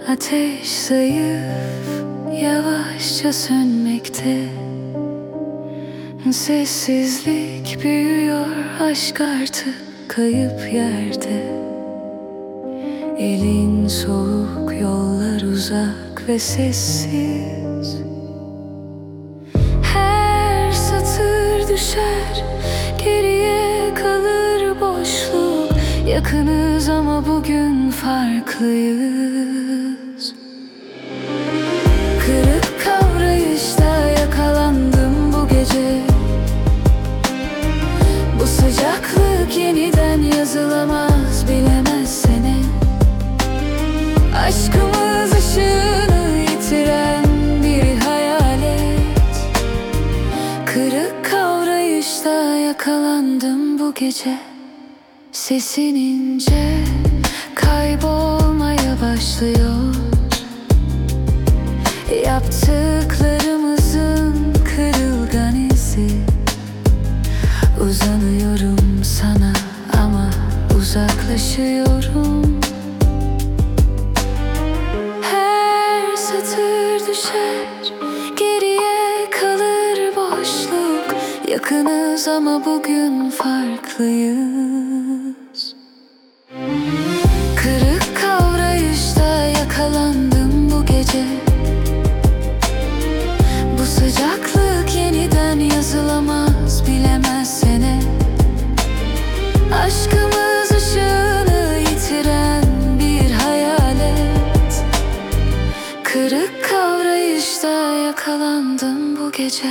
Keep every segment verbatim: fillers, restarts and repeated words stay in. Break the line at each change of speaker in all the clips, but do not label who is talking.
Ateş zayıf, yavaşça sönmekte. Sessizlik büyüyor, aşk artık kayıp yerde. Elin soğuk, yollar uzak ve sessiz. Her satır düşer, geriye kalır boşluk. Yakınız ama bugün farklıyız. Kırık kavrayışta yakalandım bu gece. Bu sıcaklık yeniden yazılamaz, bilemezsene. Aşkımız ışığını yitiren bir hayalet. Kırık kavrayışta yakalandım bu gece. Sesin ince, kaybolmaya başlıyor. Yaptıklarımızın kırılgan izi. Uzanıyorum sana ama uzaklaşıyorum. Her satır düşer, geriye kalır boşluk. Yakınız ama bugün farklıyız. Kırık kavrayışta yakalandım bu gece. Bu sıcaklık yeniden yazılamaz, bilemezsene. Aşkımız ışığını yitiren bir hayalet. Kırık kavrayışta yakalandım bu gece.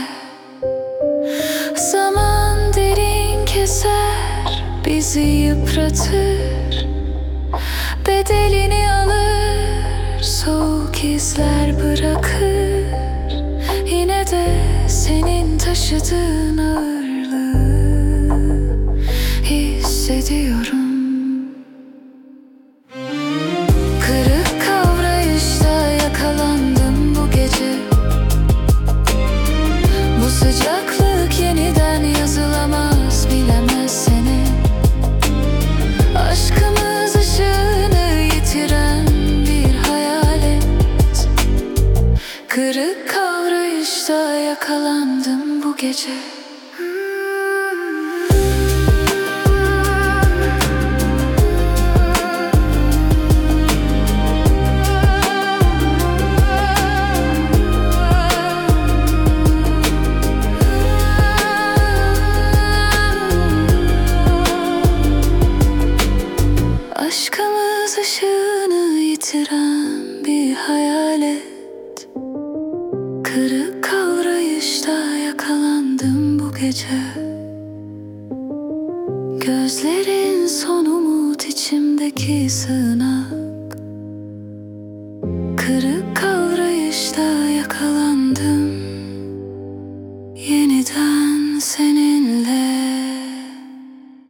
Zaman derin keser, bizi yıpratır. Bedelini alır, soğuk izler bırakır. Yine de senin taşıdığın ağırlığı hissediyorum. Kırık kavrayışta yakalandım bu gece. Bu sıcaklık yeniden yazılamaz, bilemezsene. Aşkımız ışığını yitiren bir hayalet. Kırık kavrayışta yakalandım bu gece. Aşkımız ışığını yitiren bir hayalet. Kırık kavrayışta yakalandım bu gece. Gözlerin son umut, içimdeki sığınak. Kırık kavrayışta